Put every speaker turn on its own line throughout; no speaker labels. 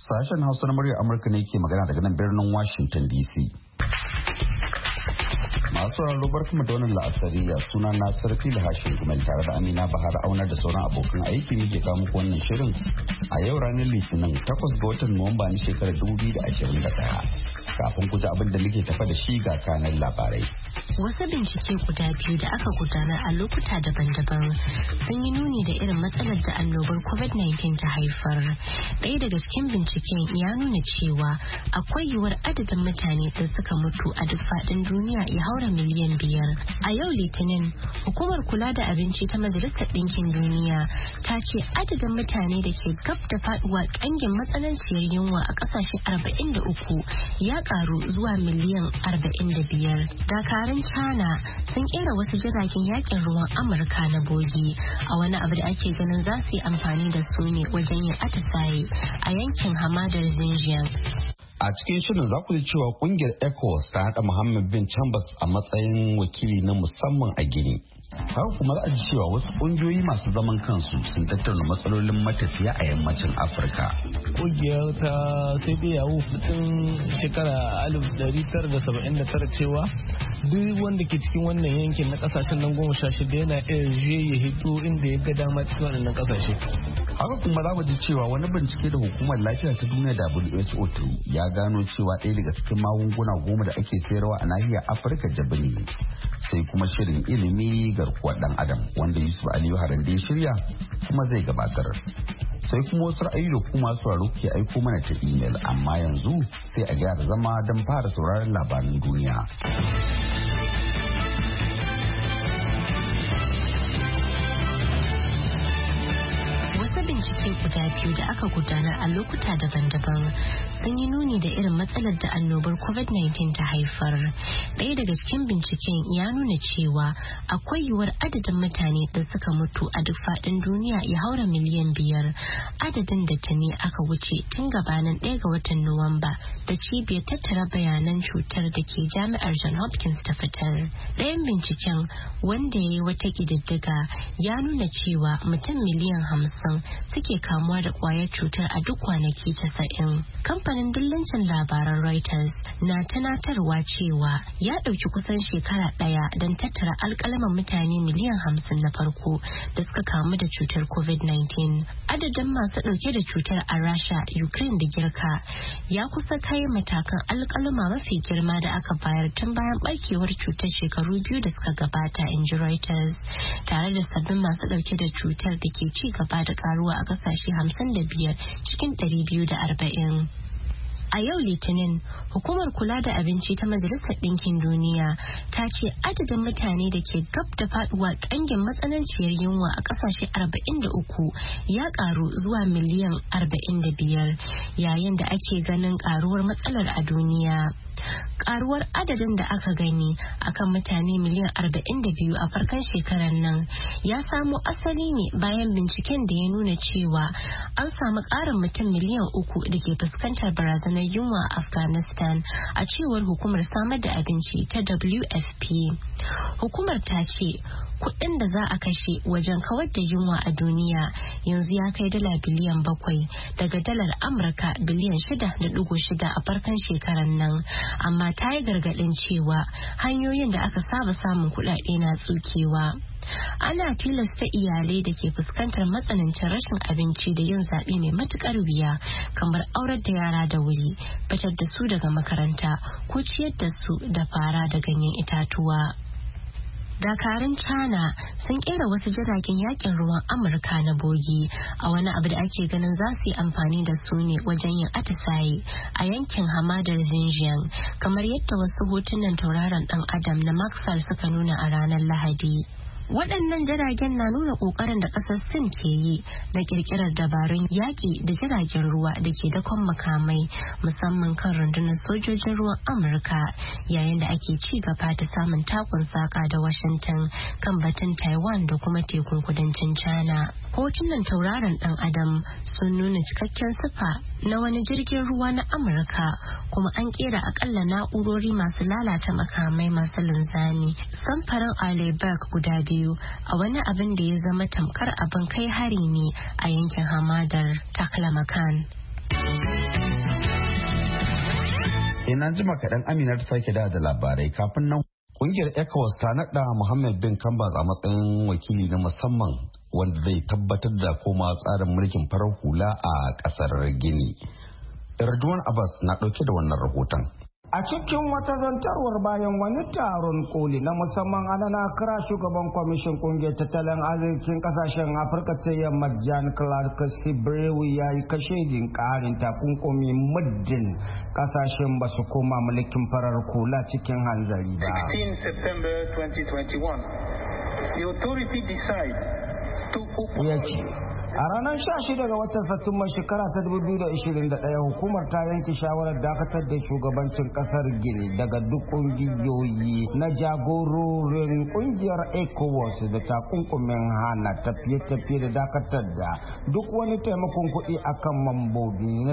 Sashen Hausa na muryar Amurka ne ke magana daga nan birnin Washington DC. Masu rarrabar barkama da wannan la'asariya suna na sarfi da hashin gumel tare da Amina Bahar Auna da sauran abokan aiki ne ke kawo muku wannan shirin a yau ranar Litinin 8 ga watan Nuwamba na shekarar 2021. Kafin ku ji abin da muke tafa da shi ga kanan labarai.
Wasu bincike guda biyu da aka gudanar a lokuta daban-daban sun yi nuni da irin matsalar da annobar COVID-19 ta haifar. Ɗaya daga cikin binciken ya nuna cewa akwai yiwuwar adadin mutane da suka mutu a duk faɗin duniya ya haura miliyan 5. A yau Litinin, hukumar kula da abinci ta Majalisar Ɗinkin Duniya ta ce adadin mutane da ke gab da faɗuwa ƙangin matsananciyar yunwa a ƙasashe 43 ya ƙaru zuwa miliyan 45. Dakarun China sun kera wasu jiragen yakin ruwan Amurka na bogi a wani abu da ake ganin za su yi amfani da su ne wajen yin atisaye a yankin hamadar Xinjiang.
A cikin shirin za ku ji cewa kungiyar ECOWAS ta haɗa Muhammad bin Chambers a matsayin wakili na musamman a Gini. Haka kuma za a ji cewa wasu ƙungiyoyi masu zaman kansu sun tattauna matsalolin matafiya a yammacin Afirka.
Ƙungiyar ta sai dai yawo tun shekara 1979 cewa duk wanda ke cikin wannan yankin na kasashen nan 16 yana iya ya hito inda ya ga dama cikin wannan kasashe.
Haka kuma za mu ji cewa wani bincike da hukumar lafiya ta duniya WHO ya gano cewa ɗaya daga cikin magunguna 10 da ake sayarwa a nahiyar Afirka jabi ne. Sai kuma shirin ilimi garkuwar ɗan adam wanda Yusuf Aliyu Harande ya shirya kuma zai gabatar. Sai kuma wasu ra'ayi da kuma sauraro ke aiko mana ta imel amma yanzu sai a gyara zama don fara sauraron labaran duniya.
Bincike guda biyu da aka gudanar a lokuta daban-daban sun yi nuni da irin matsalar da annobar COVID-19 ta haifar. Ɗaya daga cikin binciken ya nuna cewa akwai yiwuwar adadin mutane da suka mutu a duk faɗin duniya ya haura miliyan 5, adadin da ta ne aka wuce tun gabanin 1 ga watan Nuwamba da cibiyar tattara bayanan cutar da ke jami'ar John Hopkins ta fitar. Ɗayan binciken wanda ya yi wata ƙididdiga ya nuna cewa mutum miliyan 50 suke kamuwa da kwayar cutar a duk kwanaki 90. Kamfanin dillancin labaran Reuters na tunatarwa cewa ya ɗauki kusan shekara ɗaya don tattara alƙalaman mutane miliyan 50 na farko da suka kamu da cutar COVID-19. Adadin masu ɗauke da cutar a Rasha, Ukraine da Girka ya kusa kai matakan alƙalama mafi girma da aka bayar tun bayan ɓarkewar cutar shekaru 2 da suka gabata, in ji Reuters, tare da sabbin masu ɗauke da cutar da ke ci gaba da karuwa a kasashe 55 cikin 240. A yau Litinin, hukumar kula da abinci ta Majalisar Ɗinkin Duniya ta ce adadin mutane da ke gab da faduwa ƙangin matsananciyar yunwa a ƙasashe 43 ya ƙaru zuwa miliyan 45 yayin da ake ganin ƙaruwar matsalar a duniya. Karuwar adadin da aka gani akan mutane miliyan 42 a farkon shekarar nan ya samo asali ne bayan binciken da ya nuna cewa an samu ƙarin mutum miliyan 3 da ke fuskantar barazanar yunwa a Afghanistan, a cewar hukumar samar da abinci ta WFP. Hukumar ta ce kuɗin da za a kashe wajen kawar da yunwa a duniya yanzu ya kai dala biliyan 7 daga dalar Amurka biliyan 6.6 a farkon shekarar nan. Amma ta yi gargaɗin cewa hanyoyin da aka saba samun kuɗaɗe na tsukewa. Ana tilasta iyalai da ke fuskantar matsanancin rashin abinci da yin zaɓe mai matuƙar wuya, kamar aurar da yara da wuri, fitar da su daga makaranta ko ciyar da su da fara da ganyen itatuwa. Dakarun China sun kera wasu jiragen yakin ruwan Amurka na bogi a wani abu da ake ganin za su yi amfani da su ne wajen yin atisaye a yankin hamadar Xinjiang, kamar yadda wasu hotunan tauraron dan Adam na Maxar suka nuna a ranar Lahadi. Waɗannan jiragen na nuna ƙoƙarin da ƙasar Sin ke yi na ƙirƙirar dabarun yaƙi da jiragen ruwa da ke dakon makamai, musamman kan rundunar sojojin ruwan Amurka, yayin da ake ci gaba da samun takun saƙa da Washington kan batun Taiwan da kuma tekun kudancin China. Hotunan tauraron ɗan Adam sun nuna cikakken sifa na wani jirgin ruwa na Amurka, kuma an ƙera akalla na'urori masu lalata makamai masu linzami samfarin Alebak guda biyu a wani abin da ya zama tamkar abin kai hari ne a yankin hamadar Taklamakan.
Ina jima kaɗan Amina ta sake da labarai kafin nan. Kungiyar ECOWAS ta naɗa Mohammed bin Kambas a matsayin wakili na musamman wanda zai tabbatar da koma tsarin mulkin farar hula a ƙasar Gini. Erdogan Abbas na ɗauke da wannan rahoton.
A cikin wata zantarwar bayan wani taron koli na musamman ana kira shugaban kwamishin kungiyar tattalin arzikin kasashen Afirka ta yamma Jan Clark Sibrewu ya yi kashedin karin takunkumi muddin kasashen ba su koma mulkin farar kula cikin hanzari ba.
16 September 2021, the authority decide to
a ranar 16 ga watan Satumba shekara ta 2021 hukumar ta yanke shawarar dakatar da shugabancin kasar Gini daga duk kungiyoyi na jagororin kungiyar ECOWAS da takunkumin hana tafiye-tafiye da dakatar da duk wani taimakon kuɗi akan mambobi na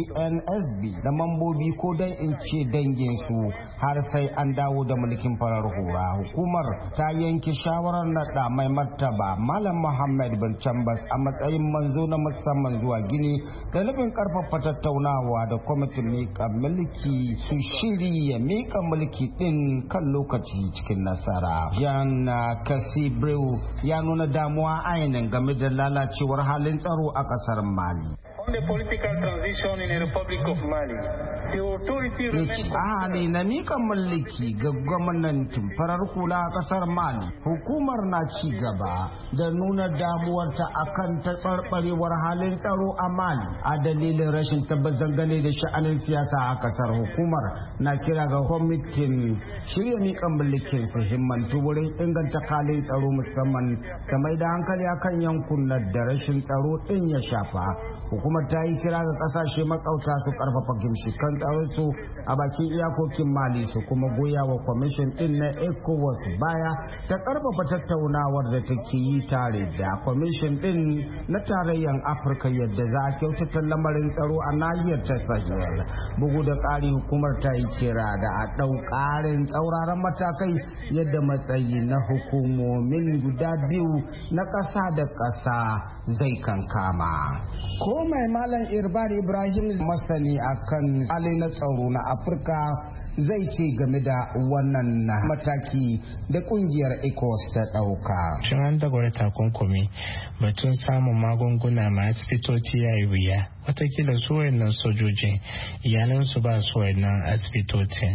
CNSB da mambobi ko dan in ce dangin su har sai an dawo da mulkin farar hura. Hukumar ta yanke shawarar naɗa mai martaba Malam Muhammad bin Chambas a matsayin manzo na musamman zuwa Gini da nufin karfafa tattaunawa da kwamitin mika mulki su shirya mika mulki din kan lokaci cikin nasara. Jan Kasibreu ya nuna damuwa ainihin game da lalacewar halin tsaro a kasar Mali.
On the political transition in the Republic of Mali, the authority
remains na mika mulki ga gwamnatin farar hula a kasar Mali. Hukumar na ci gaba da nuna damuwarta akan taɓarɓarewar halin tsaro a Mali a dalilin rashin tabbas dangane da sha'anin siyasa a kasar. Hukumar na kira ga kwamitin shirya mika mulkin su himmantu wurin inganta halin tsaro musamman da mai da hankali akan yankunan da rashin tsaro din ya shafa. Hukumar ta yi kira ga kasashe makauta su karfafa gimshikan tsaron su a bakin iyakokin Mali su kuma goya wa kwamishin din na ECOWAS baya ta karfafa tattaunawar da take yi tare da kwamishin din na tarayyar Afirka yadda za a kyautata lamarin tsaro a nahiyar ta Sahel. Bugu da ƙari hukumar ta yi kira da a ɗau ƙarin tsauraran matakai yadda matsayi na hukumomin guda biyu na ƙasa da ƙasa zai kankama. Ko mai Malam Irbar Ibrahim masani akan hali na tsaro na Afirka zai ce game da wannan mataki da kungiyar ECOWAS ta dauka.
Shin an dagwara takunkumi batun samun magunguna ma asibitoci ya yi wuya. Watakila su wayannan sojoji iyalansu ba su wayannan asibitocin.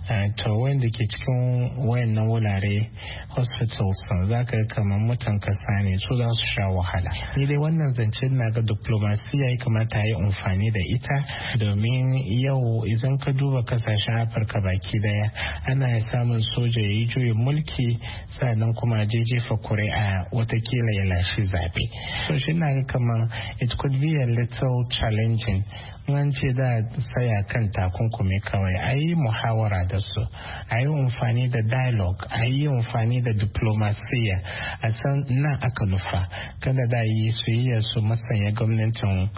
To wanda ke cikin wayannan wurare hospitals za ka kamar mutan kasa ne su za su sha wahala. Ni dai wannan zancen na ga diplomasiya ya kamata yi amfani da ita domin yau idan ka duba kasashen Afirka baki daya ana samun soja ya yi juyin mulki sannan kuma jefa kuri'a watakila ya lashe zabe. So shi na ga kamar it could be a little challenging. An ce da saya kan takunkumi kawai a yi muhawara da su, a yi amfani da dialogue, a yi amfani da diplomasiya, a san nan aka nufa kada da yi su yi su masanya gwamnatin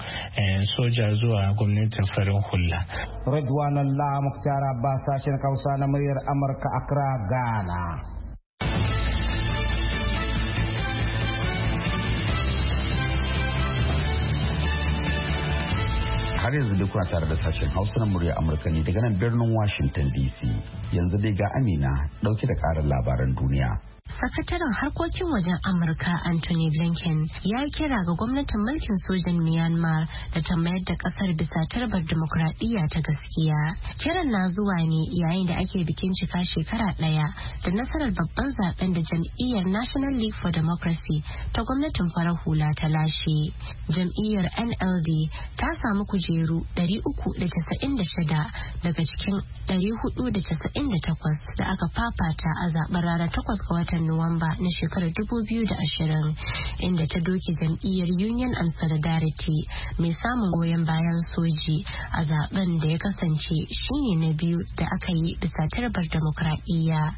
soja zuwa gwamnatin farin hula.
Ridwanullah Mukhtar Abbas, sashen Hausa na muryar Amurka, Accra, Ghana.
Har yanzu dai kuna tare da sashen Hausa na murya Amurka ne daga nan birnin Washington DC. Yanzu dai ga Amina dauke da karin labaran duniya.
Sakataren harkokin wajen Amurka Anthony Blinken ya yi kira ga gwamnatin mulkin sojan Myanmar da ta mayar da kasar bisa tarbar dimokuraɗiyya ta gaskiya. Kiran na zuwa ne yayin da ake bikin cika shekara ɗaya da nasarar babban zaben da jam'iyyar National League for Democracy ta gwamnatin farar hula ta lashe. Jam'iyyar NLD ta samu kujeru 396 daga cikin 498 da aka fafata a zaben ranar 8 ga watan Nuwamba na shekarar 2020 inda ta doke jam'iyyar Union and Solidarity mai samun goyon bayan soji a zaben da ya kasance shine na biyu da aka yi bisa tarbar demokradiyya.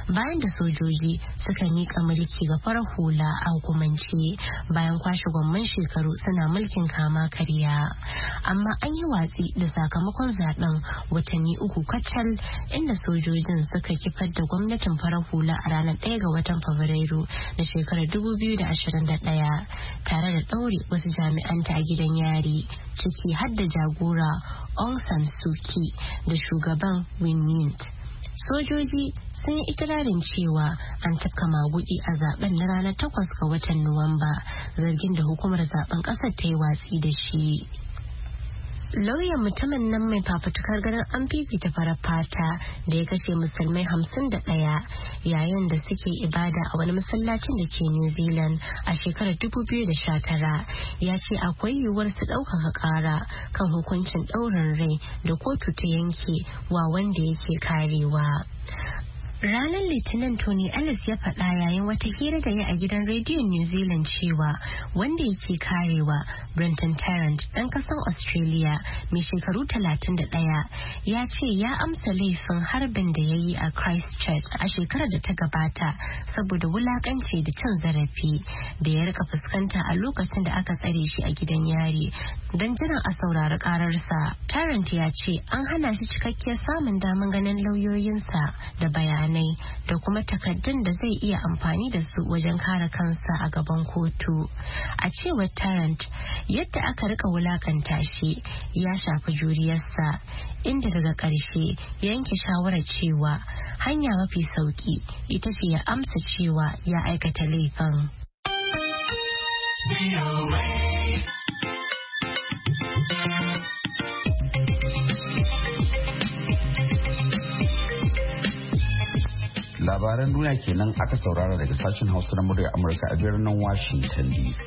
bayan da sojoji suka miƙa mulki ga farar hula a hukumance bayan kwashe gwamman shekaru suna mulkin kama karya. Amma an yi watsi da sakamakon zaben watanni 3 kacal inda sojojin suka kifar da gwamnatin farar hula a ranar 1 ga watan Fabrairu na shekarar 2021 tare da ɗaure wasu jami'anta a gidan yari ciki har da jagora Aung San Suu Kyi da shugaban Win Myint. Sojoji sun yi ikirarin cewa an tafka magudi a zaben na ranar 8 ga watan Nuwamba, zargin da hukumar zaben ƙasar ta yi watsi da shi. Lauyan mutumin nan mai fafutukar ganin an fifita farar fata da ya kashe musulmai 51 yayin da suke ibada a wani masallacin da ke New Zealand a shekarar 2019 ya ce akwai yiwuwar su ɗaukaka ƙara kan hukuncin ɗaurin rai da kotu ta yanke wa wanda yake karewa. Ranar Litinin Tony Ellis ya faɗa yayin wata hira da ya a gidan rediyon New Zealand cewa wanda yake karewa Brenton Tarrant ɗan ƙasar Australia mai shekaru 31 ya ce ya amsa laifin harbin da ya yi a Christchurch a shekarar da ta gabata saboda wulakanci da cin zarafi da ya rika fuskanta a lokacin da aka tsare shi a gidan yari don jiran a saurari ƙararsa. Tarrant ya ce an hana shi cikakkiyar samun damar ganin lauyoyinsa da bayanai da kuma takaddun da zai iya amfani da su wajen kare kansa a gaban kotu. A cewar Tarrant, yadda aka rika wulakanta shi ya shafi juriyarsa, inda daga ƙarshe ya yanke shawarar cewa hanya mafi sauki ita ce ya amsa cewa ya aikata laifin.
Labaran duniya kenan aka saurara daga sashen Hausa na muryar Amurka a birnin Washington DC.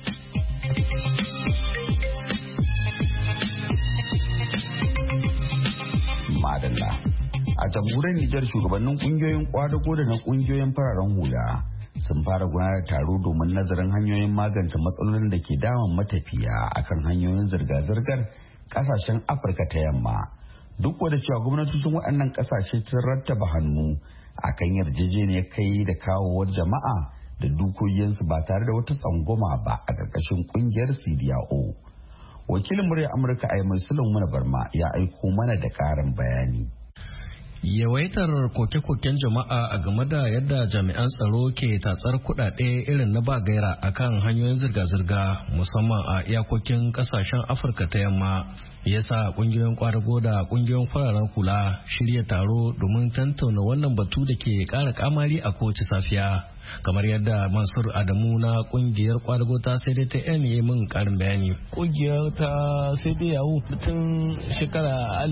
Madalla. A jamhuriyar Nijar shugabannin kungiyoyin kwadago da na kungiyoyin fararen hula sun fara gudanar taro domin nazarin hanyoyin magance matsalolin da ke damun matafiya akan hanyoyin zirga-zirgar kasashen Afirka ta yamma. Duk da cewa gwamnatocin waɗannan kasashe sun rattaba hannu akan yarjejeniyar kai da kawowar jama'a da dukiyoyinsu ba tare da wata tsangwama ba a ƙarƙashin ƙungiyar CDAO. Wakilin muryar Amurka Ayman Sulaiman Barma ya aiko mana da ƙarin bayani.
Yawaitar koke-koken jama'a a game da yadda jami'an tsaro ke tatsar kudade irin na ba gaira akan hanyoyin zirga-zirga musamman a iyakokin kasashen Afirka ta yamma yasa kungiyoyin kwadago da kungiyoyin fararen hula shirya taro domin tantauna wannan batu da ke kara kamari a kowace safiya, kamar yadda Mansur Adamu na kungiyar kwadago ta sai dai ta yi min karin bayani.
Kungiyar ta sai dai yawo tun shekara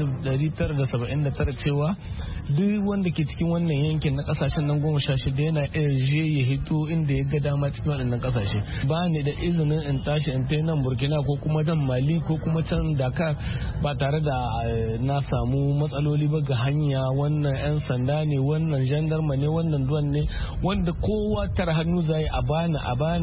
1979 cewa duk wanda ke cikin wannan yankin na kasashen nan 16 yana iya je ya hito inda ya ga dama cikin waɗannan kasashe. Ba ni da izinin in tashi in tai nan Burkina ko kuma dan Mali ko kuma can Dakar ba tare da na samu matsaloli ba ga hanya. Wannan 'yan sanda ne, wannan jandarma ne, wannan duwan ne, wanda kowa tara hannu zai a bani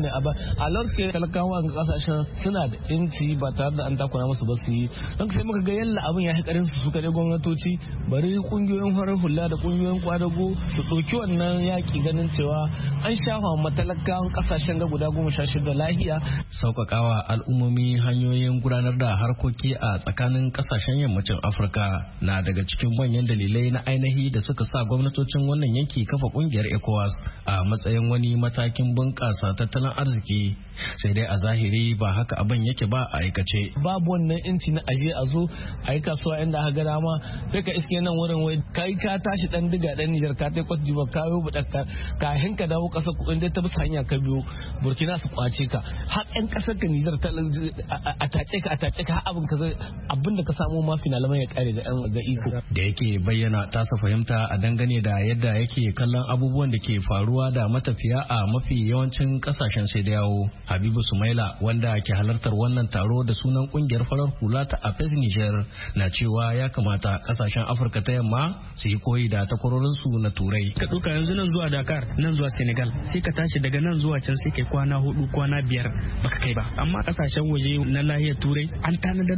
a larke talakawa ga kasashen suna da inci ba tare da an takura musu ba su yi. Don sai muka ga yalla abin ya haƙarin su kaɗai gwamnatoci, bari kungiyoyin farar hula da kungiyoyin kwadago su ɗauki wannan yaƙi ganin cewa an shafa matalakawan kasashen ga guda 16 lahiya.
Sauƙaƙawa al'ummomi hanyoyin gudanar da harkoki a tsakanin kasashen yammacin Afirka na daga cikin manyan dalilai na ainihi da suka sa gwamnatocin wannan yanki kafa kungiyar ECOWAS a matsayin wani matakin bunƙasa tattalin arziki, sai dai a zahiri ba haka abin yake ba a aikace.
Babu wannan inci na aje a zo a yi kasuwa inda aka ga dama, sai ka iske nan wurin wai kai ka tashi dan diga dan Nijar ka tai Cote d'Ivoire ka yo budakka kafin ka dawo kasar ku inda ta bisa hanya ka biyo Burkina su kwace ka har ɗan kasar ka Nijar ta a tace ka abin da ka samu ma finalaman ya kare da yan ga iko.
Da yake bayyana tasa fahimta a dangane da yadda yake kallon abubuwan da ke faruwa da matafiya a mafi yawancin kasashen sai da yawo, Habibu Sumaila wanda ke halartar wannan taro da sunan kungiyar farar hula ta APES Niger na cewa ya kamata kasashen Afirka ta yamma su yi koyi da takwarorinsu na Turai.
Ka ɗauka yanzu nan zuwa Dakar, nan zuwa Senegal, sai ka tashi daga nan zuwa can sai kai kwana 4 kwana 5 baka kai ba. Amma kasashen waje na lahiyar Turai an tanadar da doka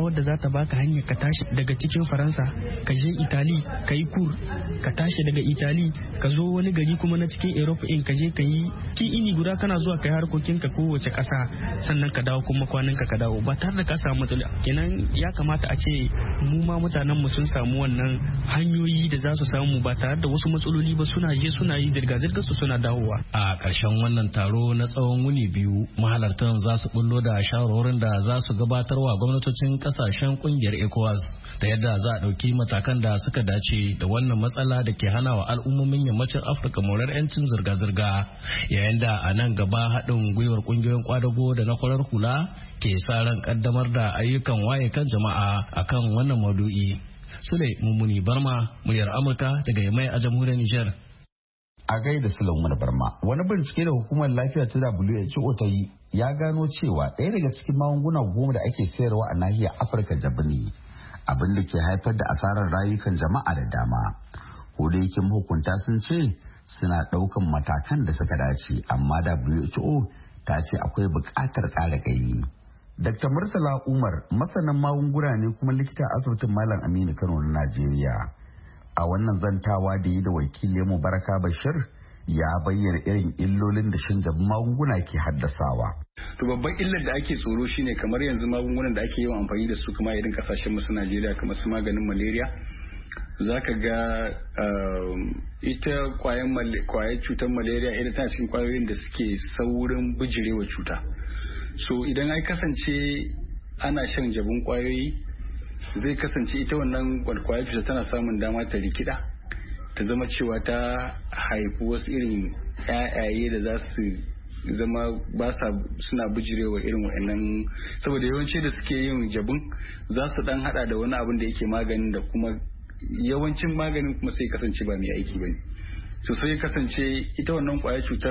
wadda za ta baka hanyar ka tashi daga cikin Faransa ka je Itali ka yi kur, ka tashi daga Itali ka zo wani gari kuma na cikin Europe in ka je ka yi ini guda kana zuwa kai harkokin ka kowace ƙasa sannan ka dawo kuma kwanan ka dawo ba tare da ka samu matsala. Kenan ya kamata a ce mu ma mutanen mu sun samu wannan hanyoyi da za su samu ba tare da wasu matsaloli ba, suna je suna yi zirga-zirga su suna dawowa.
A ƙarshen wannan taro na tsawon wuni biyu mahalartan za su bullo da shawarwarin da za su gabatarwa gwamnatocin kasashen kungiyar ECOWAS da yadda za a ɗauki matakan da suka dace da wannan matsala da ke hana wa al'ummomin yammacin Afirka morar 'yancin zirga-zirga, yayin da a nan gaba haɗin gwiwar ƙungiyoyin kwadago da na kwarar hula ke sa ran ƙaddamar da ayyukan waye kan jama'a akan wannan maudu'i. Sule Mummuni Barma, muryar Amurka daga Yamai a jamhuriyar Nijar.
A gaida Sulaiman Barma, wani bincike da hukumar lafiya ta WHO ta yi ya gano cewa ɗaya daga cikin magunguna 10 da ake sayarwa a nahiyar Afirka jabu ne, abin da ke haifar da asarar rayukan jama'a da dama. Ko da yake mahukunta sun ce suna ɗaukan matakan da suka dace, amma WHO ta ce akwai buƙatar ƙara gani. Dr. Murtala Umar masanin magunguna ne kuma likita asibitin Malam Aminu Kano na Najeriya. A wannan zantawa da yi da wakilin Baraka Bashir ya bayyana irin illolin da shan jabin magunguna ke haddasawa.
To babban illar da ake tsoro shine kamar yanzu magungunan da ake yawan amfani da su kuma irin kasashen mu su Najeriya kamar su maganin malaria. Zaka ga ita kwayar cutar malaria ita tana cikin kwayoyin da suke saurin bijirewa cuta. So idan ai kasance ana shan jabin kwayoyi zai kasance ita wannan kwayar cuta tana samun dama ta rikida ta zama cewa ta haifi wasu irin ƴaƴaye da za su zama suna bijirewa irin wa'annan, saboda yawanci da suke yin jabin za su dan hada da wani abin da yake maganin da kuma yawancin maganin kuma sai kasance ba mai aiki bane. So sai kasance ita wannan kwayar cutar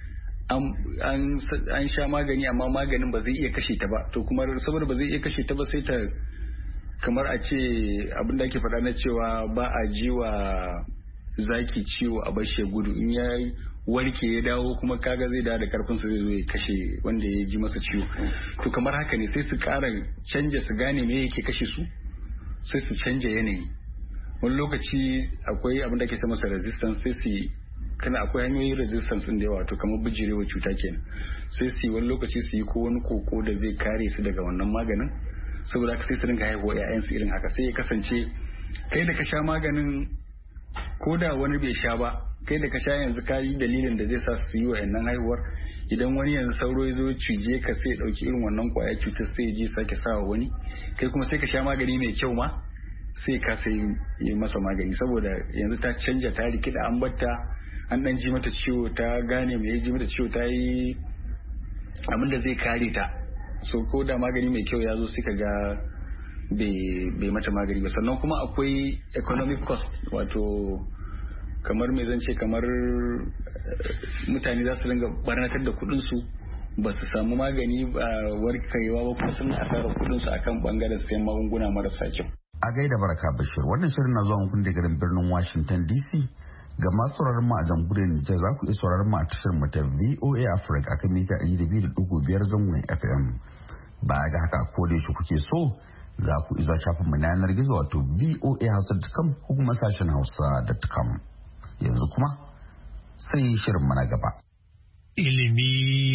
an sha magani amma maganin ba zai iya kashe ta ba, to kuma saboda ba zai iya kashe ta ba sai ta kamar a ce abin da ake faɗa na cewa ba a ji wa zaki ciwo a bashe gudu, in ya warke ya dawo kuma kaga zai dawo da karfin sa zai zo ya kashe wanda ya ji masa ciwo. To kamar haka ne sai su ƙara canja su gane me yake kashe su, sai su canja yanayi. Wani lokaci akwai abin da ake sa masa resistance, sai su kana akwai hanyoyin resistance din da yawa, to kamar bijirewa cuta kenan, sai su wani lokaci su yi ko wani koko da zai kare su daga wannan maganin, saboda haka sai su dinga haihuwa ƴaƴansu irin haka, sai ya kasance kai da ka sha maganin ko da wani bai sha ba, kai da ka sha yanzu ka yi dalilin da zai sa su yi wa'annan haihuwar. Idan wani yanzu sauro ya zo cije ka sai ya ɗauki irin wannan kwaya cutar sai ya je sake sawa wani, kai kuma sai ka sha magani mai kyau ma sai ka sai yi masa magani, saboda yanzu ta canja ta rikida, an batta an dan ji mata ciwo, ta gane me ya ji mata ciwo, ta yi abin da zai kare ta. So ko da magani mai kyau ya zo sai ka ga bai mata magani ba. Sannan kuma akwai economic cost, wato kamar me zan ce, kamar mutane za su dinga barnatar da kudin su ba su samu magani ba warkewa ba, kuma sun asarar kudin su akan bangaren sayan magunguna marasa kyau.
A gaida Baraka Bashir, wannan shirin na zuwa muku daga birnin Washington DC. Ga masu sauraron mu a jamhuriyar Nijar za ku iya sauraron mu a tashar mu ta VOA Africa akan mita 200.5 zangon FM. Baya ga haka ko da yake kuke so za ku iya shafin mu na yanar gizo wato voahausa.com ko kuma sashen hausa.com. Yanzu kuma sai shirin mu na gaba.
Ilimi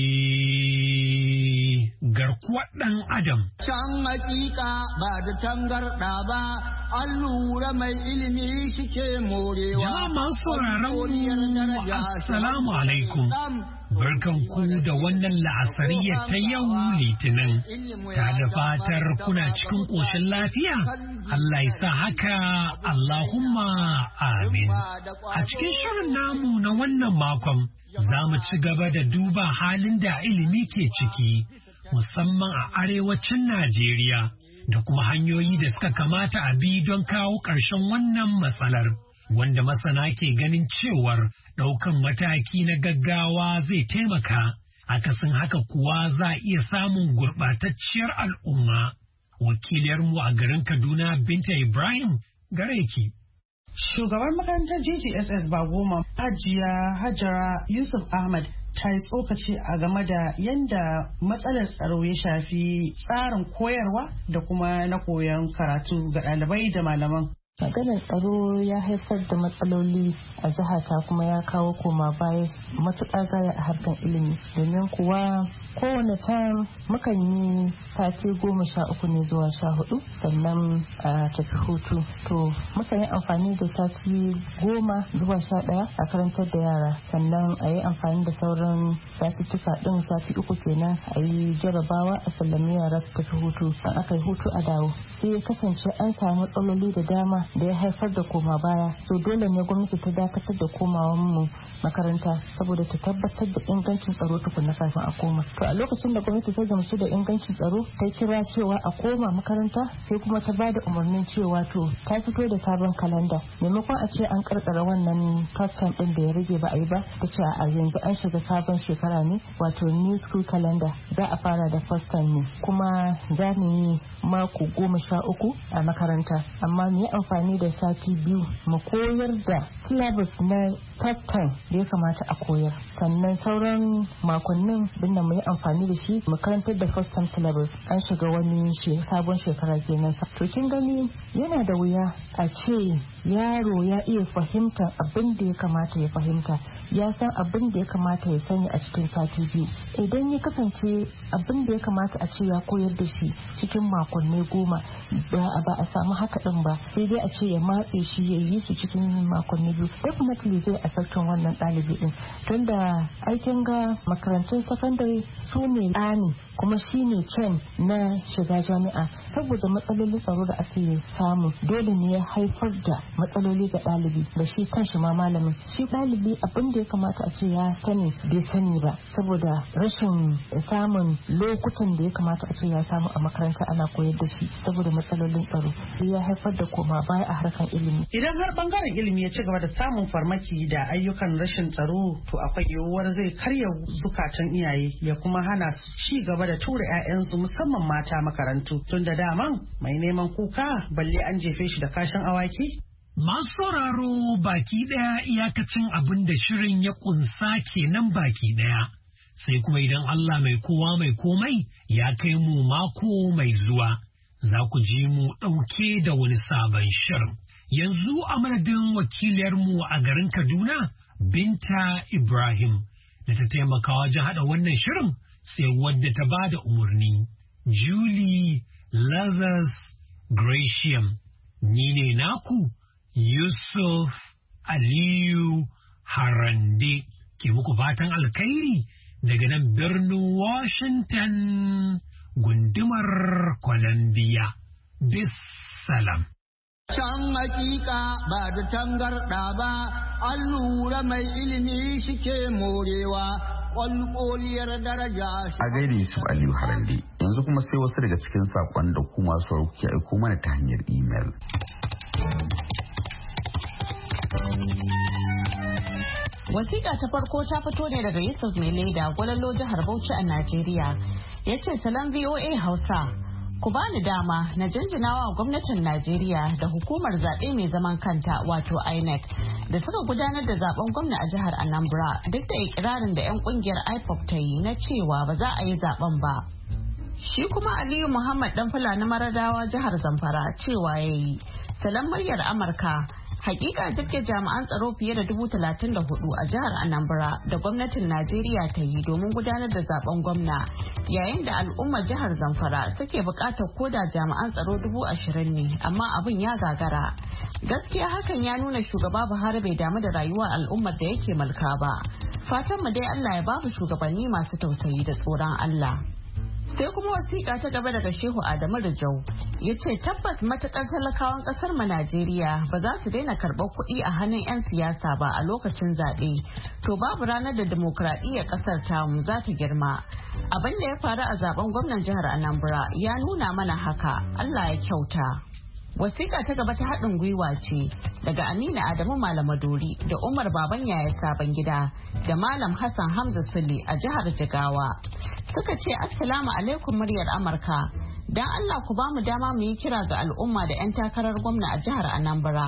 garkuwar ɗan Adam.
Can hakika ba da tangarɗa ba, an lura mai ilimi shike morewa.
Jama'a masu sauraron mu, assalamu alaikum. Barkan ku da wannan la'asariya ta yau Litinin, ta da fatar kuna cikin ƙoshin lafiya? Allah ya sa haka, Allahumma amin. A cikin shirin namu na wannan makon, za mu ci gaba da duba halin da ilimi ke ciki, musamman a arewacin Najeriya, da kuma hanyoyi da suka kamata a bi don kawo ƙarshen wannan matsalar, wanda masana ke ganin cewar ɗaukan mataki na gaggawa zai taimaka, akasin haka kuwa za a iya samun gurɓatacciyar al'umma. Wakiliyarmu a garin Kaduna Binta Ibrahim Gareki.
Shugabar makarantar GGSS Bagoma Hajiya Hajara Yusuf Ahmad ta yi tsokaci a game da yadda matsalar tsaro ya shafi tsarin koyarwa da kuma na koyon karatu ga ɗalibai da malaman.
Maganar tsaro ya haifar da matsaloli a jihata kuma ya kawo koma baya matuƙar gaya a harkar ilimi, domin kuwa kowane time mukan yi sati 13 ne zuwa 14 sannan a tafi hutu. To mukan yi amfani da sati 10 zuwa 11 a karantar da yara, sannan a yi amfani da sauran satuttuka ɗin sati 3 kenan a yi jarabawa a sallami yara su tafi hutu. An aka yi hutu a dawo, sai ya kasance an samu matsaloli da dama da ya haifar da koma baya. So dole ne gwamnati ta dakatar da komawan mu makaranta saboda ta tabbatar da ingancin tsaro tukunna kafin a koma. To a lokacin da gwamnati ta gamsu da ingancin tsaro ta kira cewa a koma makaranta, sai kuma ta bada umarnin cewa to ta fito da sabon kalanda, maimakon a ce an karkara wannan first term din da ya rage ba a yi ba, ta ce a yanzu an shiga sabon shekara ne, wato new school calendar, za a fara da first term ne kuma za mu yi mako 13 a makaranta, amma mu yi amfani da sati 2 mu koyar da syllabus na third term da ya kamata a koyar, sannan sauran makonnin din mu yi amfani da shi mu karantar da first term syllabus. An shiga wani sabon shekara kenan. To kin gani yana da wuya a ce yaro ya iya fahimtar abin da ya kamata ya fahimta, ya san abin da ya kamata ya sani a cikin sati 2. Idan ya kasance abin da ya kamata a ce ya koyar da shi cikin makonni 10 ba a samu haka din ba, sai dai a ce ya matse shi ya yi su cikin makonni 2, definitely zai affectin wannan ɗalibi din. Tunda aikin ga makarantun sakandare su ne ɗani kuma shi ne can na shiga jami'a, saboda matsalolin tsaro da ake samu dole ne ya haifar da matsaloli ga ɗalibi da shi kanshi ma malamin. Shi ɗalibi abin da ya kamata a ce ya sani bai sani ba saboda rashin samun lokutan da ya kamata a ce ya samu a makaranta ana koyar da shi saboda matsalolin tsaro, sai ya haifar da koma baya a harkar ilimi.
Idan har bangaren ilimi ya ci gaba da samun farmaki da ayyukan rashin tsaro, to akwai yiwuwar zai karya zukatan iyaye ya kuma hana su ci gaba da tura 'ya'yansu musamman mata makarantu, tun da daman mai neman kuka balle an jefe shi da kashin awaki.
Masu sauraro baki ɗaya iyakacin abin da shirin ya ƙunsa kenan baki ɗaya. Sai kuma idan Allah mai kowa mai komai ya kai mu mako mai zuwa, za ku ji mu ɗauke da wani sabon shirin. Yanzu a madadin wakiliyarmu a garin Kaduna, Binta Ibrahim, da ta taimaka wajen haɗa wannan shirin, sai wadda ta ba da umarni, Julie Lazarus Gratiam. Ni ne naku, Yusuf Aliyu Harande, ke muku fatan alkhairi daga nan birnin Washington, gundumar Columbia. Bissalam.
Can hakika ba da tangarɗa ba, an lura mai ilimi shike morewa, ƙwalƙoliyar daraja.
A gaida Yusuf Aliyu Harande, yanzu kuma sai wasu daga cikin saƙon da kuma sauraro ke aiko mana ta hanyar imel.
Wasiƙa ta farko ta fito ne daga Yusuf Mai Leda, Gwalalo, jihar Bauchi a Najeriya. Ya ce, Salam VOA Hausa, ku bani dama na jinjinawa gwamnatin Najeriya da hukumar zaɓe mai zaman kanta wato INEC da suka gudanar da zaben gwamna a jihar Anambra duk da ikirarin da 'yan kungiyar IPOB ta yi na cewa ba za a yi zaben ba. Shi kuma Aliyu Muhammad dan Fulani Maradawa jihar Zamfara cewa ya yi, Salam muryar Amurka, hakika jirge jami'an tsaro fiye da 34,000 a jihar Anambra da gwamnatin Najeriya ta yi domin gudanar da zaben gwamna, yayin da al'ummar jihar Zamfara suke bukatar koda jami'an tsaro 20,000 ne, amma abin ya gagara. Gaskiya hakan ya nuna shugaba Buhari bai damu da rayuwar al'ummar da yake mulka ba. Fatan mu dai Allah ya babu shugabanni masu tausayi da tsoron Allah. Sai kuma wasiƙa ta gaba daga Shehu Adamu Rijau, ya ce tabbas matuƙar talakawan ƙasar mu Najeriya ba za su daina karɓar kuɗi a hannun 'yan siyasa ba a lokacin zaɓe, to babu ranar da dimokuraɗiyyar ƙasar tamu za ta girma. Abin da ya faru a zaben gwamnan jihar Anambra ya nuna mana haka, Allah ya kyauta. Wasiƙa ta gaba ta haɗin gwiwa ce daga Amina Adamu Malamadori da Umar Baban Yaya Sabon Gida da Malam Hassan Hamza Sule a jihar Jigawa. Suka ce Assalamu alaikum muryar Amurka. Dan Allah ku ba mu dama mu yi kira ga al'umma da 'yan takarar gwamna a jihar Anambra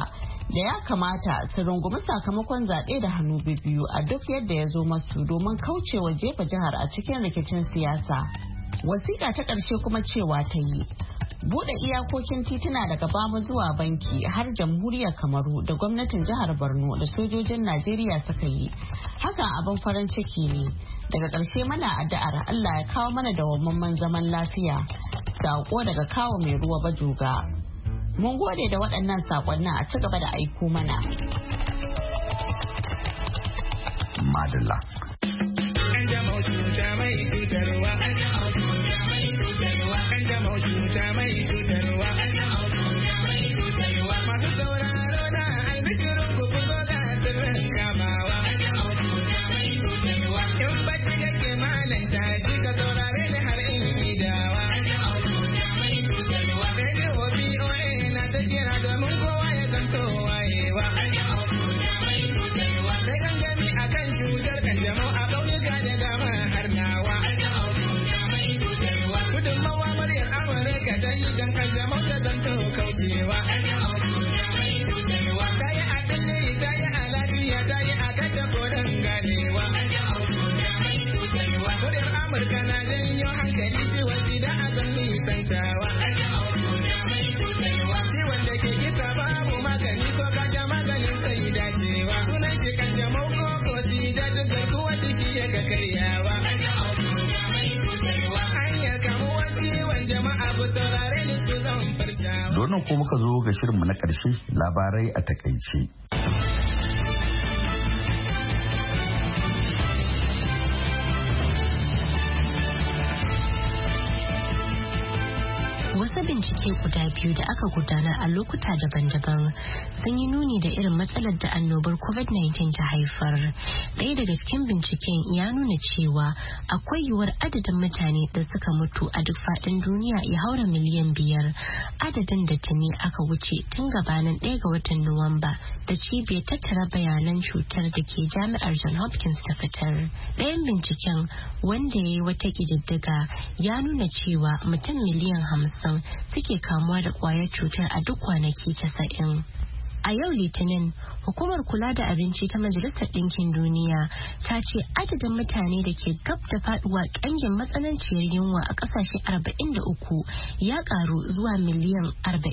da ya kamata su rungumi sakamakon zaɓe da hannu biyu a duk yadda ya zo masu domin kaucewa jefa jihar a cikin rikicin siyasa. Wasiƙa ta ƙarshe kuma cewa ta yi buɗe iyakokin tituna daga Bama zuwa Banki har jamhuriyar Kamaru da gwamnatin jihar Borno da sojojin Najeriya suka yi. Hakan abin farin ciki ne. Daga ƙarshe mana addu'ar Allah ya kawo mana dawwammamen zaman lafiya. Saƙo daga kawo mai ruwa Bajoga. Mun gode da waɗannan saƙonnin a ci gaba da aiko mana.
Madalla.
Masu sauraro na albishirin ku zo ga sirrin kamawa. In bacci kake malanta shi ka saurare ni har in gidawa. Radio BOA na ta kira domin kowa ya zanto wayewa. Da gangami akan cutar kanjamau a ƙauyuka da dama har nawa. Gudunmawa muryar Amurka ta yi don kanjamau ta zanto kaucewa. Ta yi a ɗille, ta yi a lafiya, ta yi a kashe koren ganewa. Muryar Amurka na janyo hankali ciwon sida a zan nisantawa. Ciwon da ke kisa babu magani ko kasha maganin sai dacewa. Sunan shi kanjamau ko sida duk garkuwa ciki ya ga karyawa. Hanyar kamuwar ciwon jama'a bu saurare ni su zan farcawa.
Donan ko muka zo ga shirinmu na ƙarshe labarai a takaice.
Wasu bincike guda biyu da aka gudanar a lokuta daban-daban sun yi nuni da irin matsalar da annobar COVID-19 ta haifar. Ɗaya daga cikin binciken ya nuna cewa akwai yiwuwar adadin mutane da suka mutu a duk faɗin duniya ya haura miliyan 5, adadin da tuni aka wuce tun gabanin 1 ga watan Nuwamba da cibiyar tattara bayanan cutar da ke jami'ar John Hopkins ta fitar. Ɗayan binciken wanda ya yi wata ƙididdiga ya nuna cewa mutum miliyan 50 suke kamuwa da kwayar cutar a duk kwanaki 90. A yau Litinin, hukumar kula da abinci ta Majalisar Ɗinkin Duniya ta ce adadin mutane da ke gab da faduwa ƙangin matsananciyar yunwa a ƙasashe 43 ya ƙaru zuwa miliyan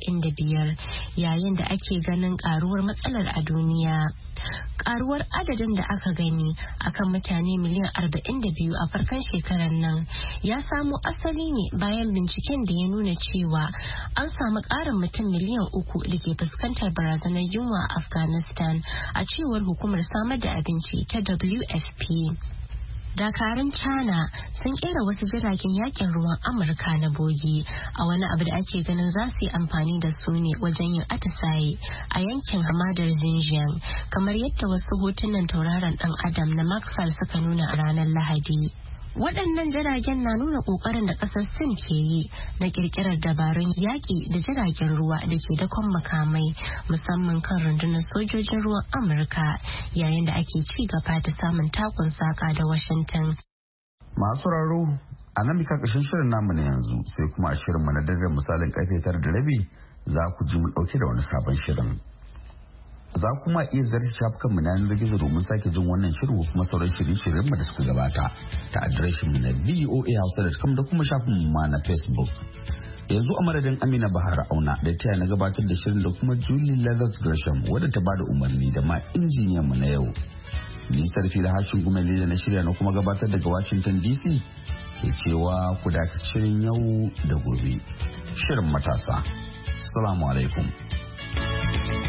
45 yayin da ake ganin ƙaruwar matsalar a duniya. Ƙaruwar adadin da aka gani akan mutane miliyan 42 a farkon shekarar nan ya samo asali ne bayan binciken da ya nuna cewa an samu ƙarin mutum miliyan 3 da ke fuskantar barazanar yunwa a Afghanistan a cewar hukumar samar da abinci ta WFP. Dakarun China sun kera wasu jiragen yakin ruwan Amurka na bogi a wani abu da ake ganin za su yi amfani da su ne wajen yin atisaye a yankin hamadar Xinjiang, kamar yadda wasu hotunan tauraron dan Adam na Maxwell suka nuna a ranar Lahadi. Waɗannan jiragen na nuna ƙoƙarin da ƙasar Sin ke yi na ƙirƙirar dabarun yaƙi da jiragen ruwa da ke dakon makamai musamman kan rundunar sojojin ruwan Amurka yayin da ake ci gaba da samun takun saƙa da Washington.
Masu raro a nan mika ƙarshen shirin namu na yanzu sai kuma a shirinmu na dare misalin ƙarfe 9:30 za ku ji mu ɗauke da wani sabon shirin. Za kuma iya zarta shafukanmu na yanar gizo domin sake jin wannan shirin ko kuma sauran shirye-shiryenmu da suka gabata ta adireshinmu na voahausa.com da kuma shafinmu ma na Facebook. Yanzu a madadin Amina Bahar Auna da taya na gabatar da shirin da kuma Julie Leathers Gresham wadda ta bada umarni da ma injiniyanmu na yau. Ni Sarfi da Hashin Gumeli da na shirya na kuma gabatar daga Washington DC ke cewa ku dakaci shirin yau da gobe. Shirin matasa. Assalamu alaikum.